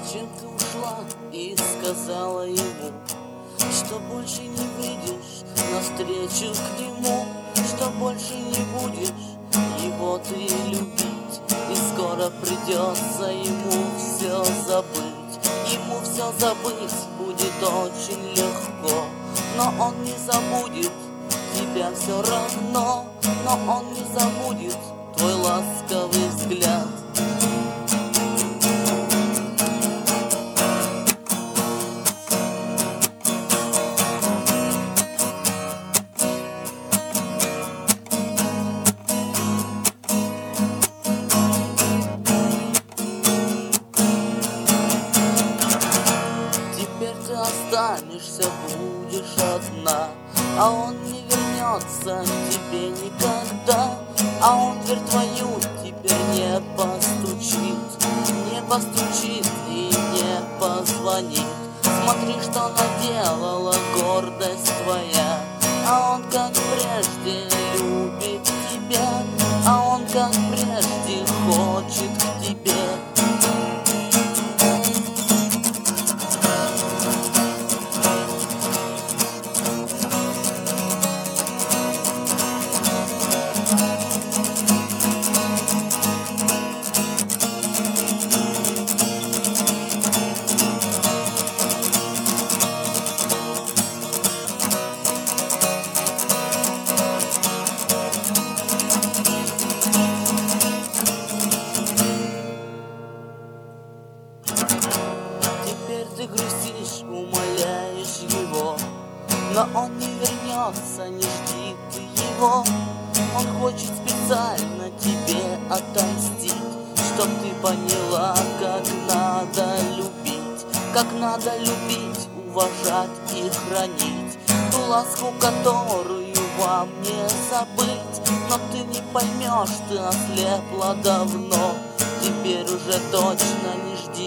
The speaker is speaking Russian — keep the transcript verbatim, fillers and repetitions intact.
Зачем ты ушла и сказала ему, что больше не выйдешь навстречу к нему, что больше не будешь его ты любить, и скоро придется ему все забыть. Ему все забыть будет очень легко, но он не забудет тебя все равно, но он не забудет твой ласковый взгляд. Останешься, будешь одна, а он не вернется к тебе никогда, а он дверь твою теперь не постучит, не постучит и не позвонит. Смотри, что наделала гордость твоя, а он как прежде любит тебя, а он как прежде хочет к тебе. Ты грустишь, умоляешь его, но он не вернется, не жди ты его. Он хочет специально тебе отомстить, чтоб ты поняла, как надо любить, как надо любить, уважать и хранить ту ласку, которую вам не забыть. Но ты не поймешь, ты ослепла давно, теперь уже точно не жди